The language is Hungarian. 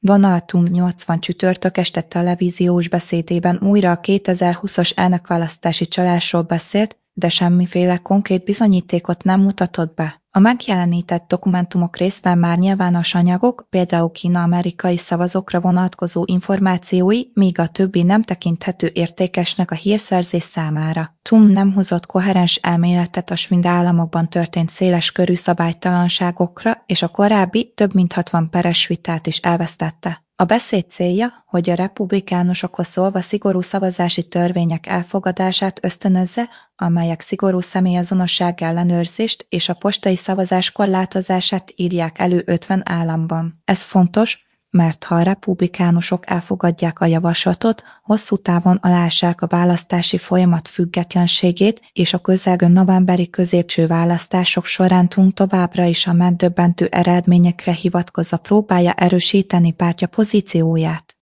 Donald Trump 80 csütörtök este televíziós beszédében újra a 2020-as elnökválasztási csalásról beszélt, de semmiféle konkrét bizonyítékot nem mutatott be. A megjelenített dokumentumok részben már nyilvános anyagok, például Kína amerikai szavazókra vonatkozó információi, míg a többi nem tekinthető értékesnek a hírszerzés számára. Trump nem hozott koherens elméletet a swing államokban történt széles körű szabálytalanságokra, és a korábbi több mint 60 peres vitát is elvesztette. A beszéd célja, hogy a republikánusokhoz szólva szigorú szavazási törvények elfogadását ösztönözze, amelyek szigorú személyazonosság ellenőrzést és a postai szavazás korlátozását írják elő 50 államban. Ez fontos, mert ha a republikánusok elfogadják a javaslatot, hosszú távon aláássák a választási folyamat függetlenségét, és a közelgő novemberi középső választások során Trump továbbra is a megdöbbentő eredményekre hivatkozva próbálja erősíteni pártja pozícióját.